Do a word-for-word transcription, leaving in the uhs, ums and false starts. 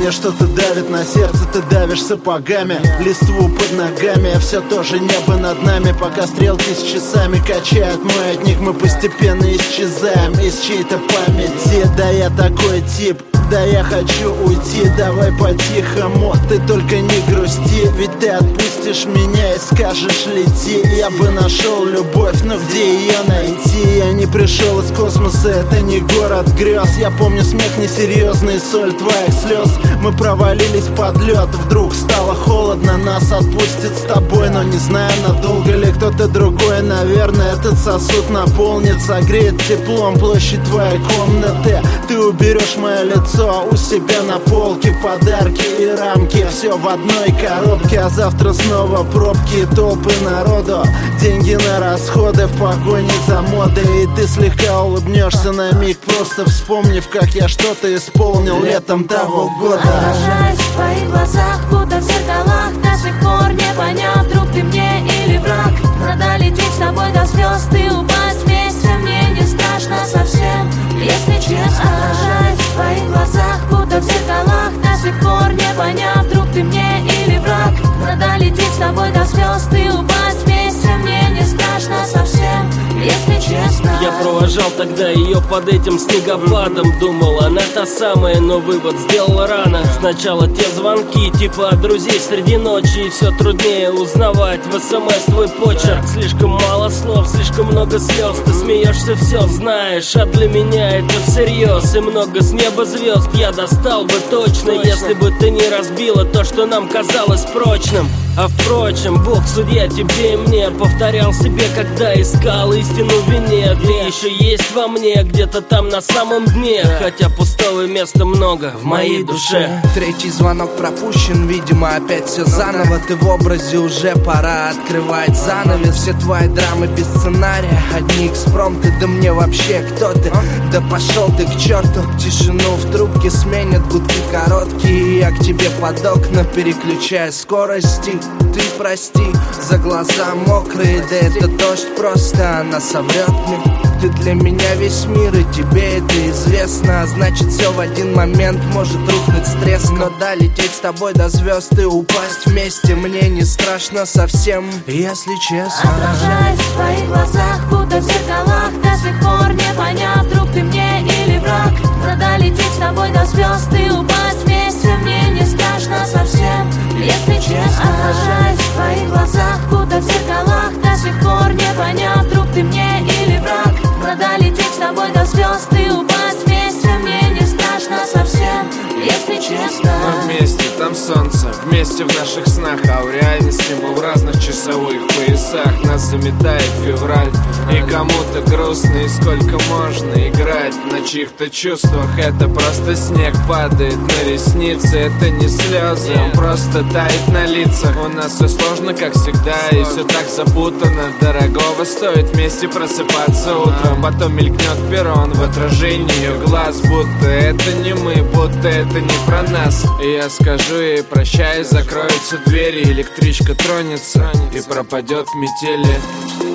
Деревья что-то давит на сердце, ты давишь сапогами. Листву под ногами, а все тоже небо над нами. Пока стрелки с часами качают маятник, мы постепенно исчезаем из чьей-то памяти. Да я такой тип, да я хочу уйти, давай по-тихому, ты только не грусти. Ведь ты отпустишь меня и скажешь лети. Я бы нашел любовь, но где ее найти? Я не пришел из космоса, это не город грез. Я помню смех несерьезный, соль твоих слез. Мы провалились под лед, вдруг стало холодно. Нас отпустит с тобой, но не знаю, надолго ли кто-то другой. Наверное, этот сосуд наполнится, согреет теплом площадь твоей комнаты. Ты уберешь мое лицо у себя на полке, подарки и рамки, все в одной коробке. А завтра снова пробки и толпы народу, деньги на расходы в погоне за модой. И ты слегка улыбнешься на миг, просто вспомнив, как я что-то исполнил летом того года. Отражаясь в твоих глазах, будто в зеркалах, до сих пор не поняв, друг ты мне или враг. Надо лететь с тобой до звезд и упасть вместе, мне не страшно совсем, если честно. Отражаясь в твоих глазах, будто в зеркалах, до сих пор не поняв, друг ты мне или враг. Надо лететь с тобой до звезд и упасть вместе, мне не страшно совсем, если честно. Я провожал тогда ее под этим снегопадом, думал, она та самая, но вывод сделал рано. Сначала те звонки, типа от друзей среди ночи, и все труднее узнавать в СМС твой почерк. Слишком мало слов, слишком много слез, ты смеешься, все знаешь, а для меня это всерьез. И много с неба звезд я достал бы точно, если бы ты не разбила то, что нам казалось прочным. А впрочем, Бог судья тебе и мне, повторял себе, когда искал истину в вине. Ты еще есть во мне, где-то там на самом дне, хотя пустого места много в моей душе. Третий звонок пропущен, видимо опять все заново. Ты в образе, уже пора открывать занавес. Все твои драмы без сценария, одни экспромты. Да мне вообще кто ты? Да пошел ты к черту. Тишину в трубке сменят гудки короткие, и я к тебе под окна переключаю скорости. Ты прости за глаза мокрые, да это дождь просто, она соврет мне. Ты для меня весь мир, и тебе это известно, а значит все в один момент может рухнуть с треском. Но да, лететь с тобой до звезд и упасть вместе, мне не страшно совсем, если честно. Отражаясь в твоих глазах, будто в зеркалах, до сих пор не поняв, друг ты мне или враг. Надо лететь с тобой до звезд и упасть вместе, мне не страшно совсем, если честно. Отражаясь в твоих глазах, будто в зеркалах, до сих пор не поняв, друг ты мне или враг. Надо лететь с тобой до звезд и упасть вместе, мне не страшно совсем, если честно. Мы вместе, там солнце, вместе в наших снах, а в реальности мы в разных часовых поясах. Нас заметает февраль, и кому-то грустно, и сколько можно играть на чьих-то чувствах. Это просто снег падает на ресницы, это не слезы, он просто тает на лицах. У нас все сложно, как всегда, и все так запутано. Дорогого стоит вместе просыпаться утром, потом мелькнет перрон в отражении ее глаз, будто это не мы, будто это не про нас. И я скажу ей прощай, закроются двери, электричка тронется и пропадет в метели.